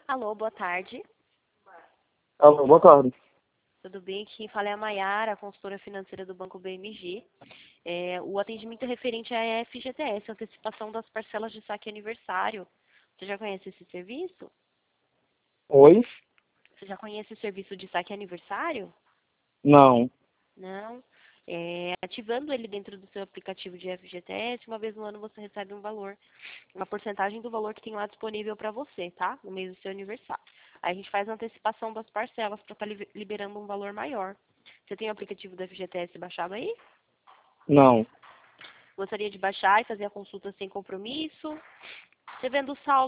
Alô, boa tarde. Alô, boa tarde. Tudo bem? Quem fala é a Maiara, consultora financeira do Banco BMG. O atendimento é referente à FGTS, antecipação das parcelas de saque aniversário. Você já conhece esse serviço? Oi? Você já conhece o serviço de saque aniversário? Não. Não? Ativando ele dentro do seu aplicativo de FGTS, uma vez no ano você recebe um valor, uma porcentagem do valor que tem lá disponível para você, tá? No mês do seu aniversário. Aí a gente faz a antecipação das parcelas para estar liberando um valor maior. Você tem o aplicativo do FGTS baixado aí? Não. Gostaria de baixar e fazer a consulta sem compromisso? Você vendo o saldo